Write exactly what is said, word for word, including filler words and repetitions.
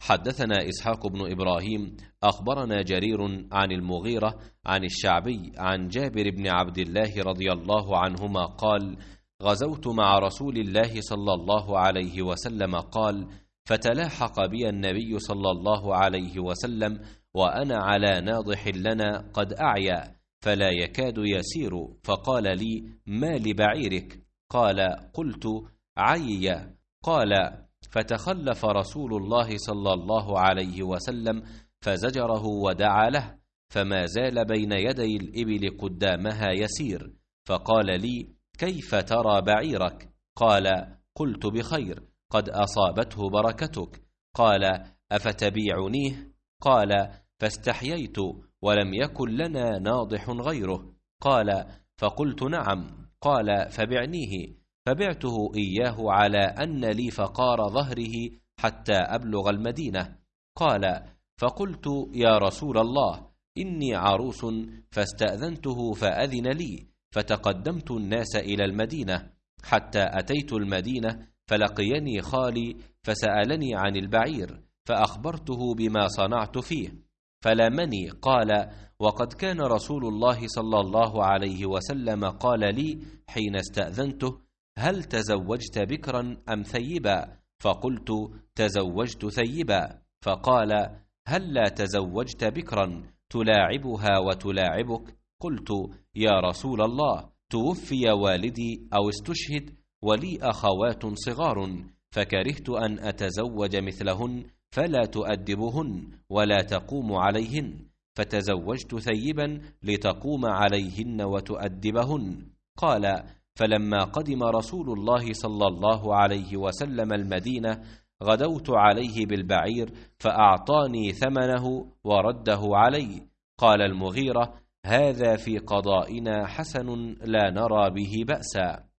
حدثنا إسحاق بن إبراهيم أخبرنا جرير عن المغيرة عن الشعبي عن جابر بن عبد الله رضي الله عنهما قال: غزوت مع رسول الله صلى الله عليه وسلم قال: فتلاحق بي النبي صلى الله عليه وسلم وأنا على ناضح لنا قد أعيا فلا يكاد يسير، فقال لي: ما لبعيرك؟ قال: قلت: عيا. قال: فتخلف رسول الله صلى الله عليه وسلم فزجره ودعا له، فما زال بين يدي الإبل قدامها يسير، فقال لي: كيف ترى بعيرك؟ قال: قلت: بخير، قد أصابته بركتك. قال: أفتبيعنيه؟ قال: فاستحييت ولم يكن لنا ناضح غيره. قال: فقلت: نعم. قال: فبعنيه. فبعته إياه على أن لي فقار ظهره حتى أبلغ المدينة. قال: فقلت: يا رسول الله، إني عروس، فاستأذنته فأذن لي، فتقدمت الناس إلى المدينة حتى أتيت المدينة، فلقيني خالي فسألني عن البعير، فأخبرته بما صنعت فيه، فلامني. قال: وقد كان رسول الله صلى الله عليه وسلم قال لي حين استأذنته: هل تزوجت بكرا أم ثيبا؟ فقلت: تزوجت ثيبا. فقال: هل لا تزوجت بكرا تلاعبها وتلاعبك؟ قلت: يا رسول الله، توفي والدي أو استشهد ولي أخوات صغار، فكرهت أن أتزوج مثلهن فلا تؤدبهن ولا تقوم عليهن، فتزوجت ثيبا لتقوم عليهن وتؤدبهن. قال: فلما قدم رسول الله صلى الله عليه وسلم المدينة غدوت عليه بالبعير فأعطاني ثمنه ورده علي. قال المغيرة: هذا في قضائنا حسن لا نرى به بأسا.